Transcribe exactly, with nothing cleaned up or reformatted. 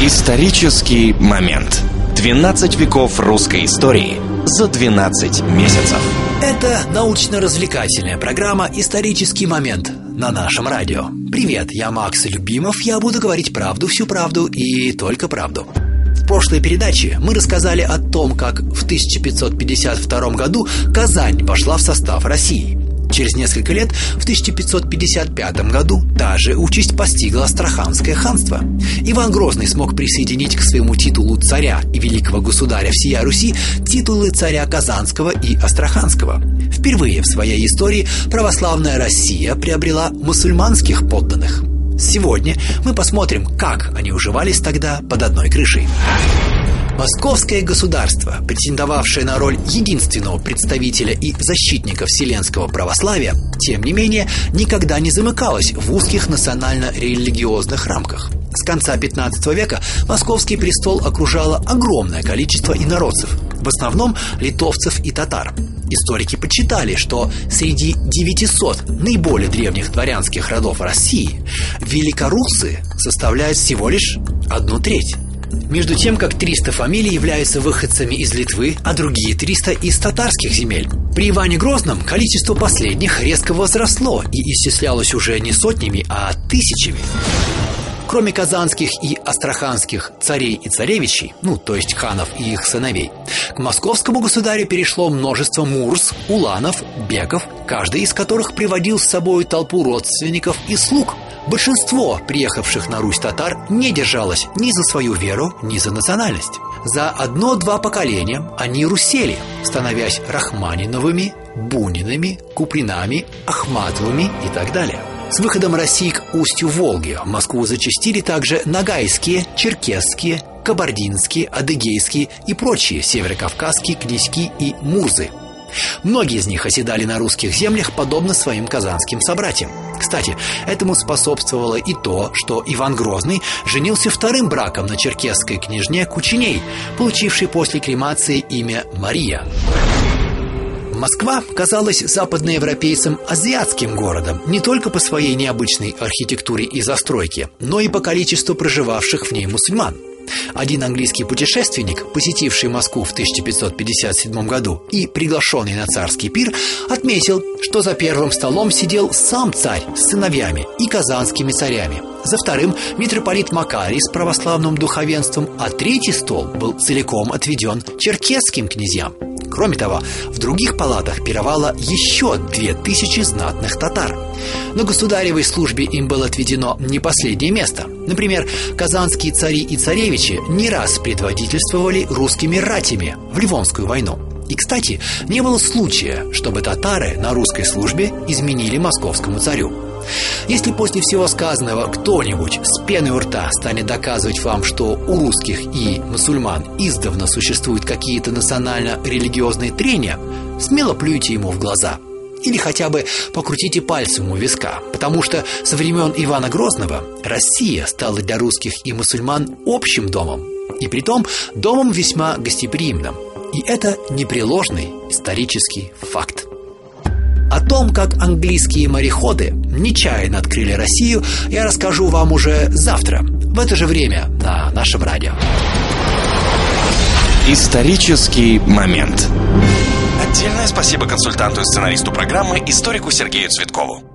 Исторический момент. двенадцать веков русской истории за двенадцать месяцев. Это научно-развлекательная программа «Исторический момент» на нашем радио. Привет, я Макс Любимов, я буду говорить правду, всю правду и только правду. В прошлой передаче мы рассказали о том, как в тысяча пятьсот пятьдесят втором году Казань вошла в состав России. Через несколько лет, в тысяча пятьсот пятьдесят пятом году, та же участь постигла Астраханское ханство. Иван Грозный смог присоединить к своему титулу царя и великого государя всея Руси титулы царя Казанского и Астраханского. Впервые в своей истории православная Россия приобрела мусульманских подданных. Сегодня мы посмотрим, как они уживались тогда под одной крышей. Московское государство, претендовавшее на роль единственного представителя и защитника вселенского православия, тем не менее, никогда не замыкалось в узких национально-религиозных рамках. С конца пятнадцатого века московский престол окружало огромное количество инородцев, в основном литовцев и татар. Историки подсчитали, что среди девятисот наиболее древних дворянских родов России великоруссы составляют всего лишь одну треть. Между тем, как триста фамилий являются выходцами из Литвы, а другие триста из татарских земель. При Иване Грозном количество последних резко возросло и исчислялось уже не сотнями, а тысячами. Кроме казанских и астраханских царей и царевичей, ну, то есть ханов и их сыновей, к московскому государю перешло множество мурз, уланов, беков, каждый из которых приводил с собой толпу родственников и слуг. Большинство приехавших на Русь татар не держалось ни за свою веру, ни за национальность. За одно-два поколения они русели, становясь Рахманиновыми, Бунинами, Купринами, Ахматовыми и так далее. С выходом России к устью Волги в Москву зачастили также ногайские, черкесские, кабардинские, адыгейские и прочие северокавказские князьки и мурзы. Многие из них оседали на русских землях, подобно своим казанским собратьям. Кстати, этому способствовало и то, что Иван Грозный женился вторым браком на черкесской княжне Кучиней, получившей после кремации имя Мария. Москва казалась западноевропейцам азиатским городом не только по своей необычной архитектуре и застройке, но и по количеству проживавших в ней мусульман. Один английский путешественник, посетивший Москву в тысяча пятьсот пятьдесят седьмом году и приглашенный на царский пир, отметил, что за первым столом сидел сам царь с сыновьями и казанскими царями. За вторым митрополит Макарий с православным духовенством, а третий стол был целиком отведен черкесским князьям. Кроме того, в других палатах пировало еще две тысячи знатных татар. На государевой службе им было отведено не последнее место. Например, казанские цари и царевичи не раз предводительствовали русскими ратями в Ливонскую войну. И, кстати, не было случая, чтобы татары на русской службе изменили московскому царю. Если после всего сказанного кто-нибудь с пеной у рта станет доказывать вам, что у русских и мусульман издавна существуют какие-то национально-религиозные трения, смело плюйте ему в глаза. Или хотя бы покрутите пальцем у виска, потому что со времен Ивана Грозного Россия стала для русских и мусульман общим домом, и притом домом весьма гостеприимным. И это непреложный исторический факт. О том, как английские мореходы нечаянно открыли Россию, я расскажу вам уже завтра, в это же время на нашем радио. Исторический момент. Отдельное спасибо консультанту и сценаристу программы, историку Сергею Цветкову.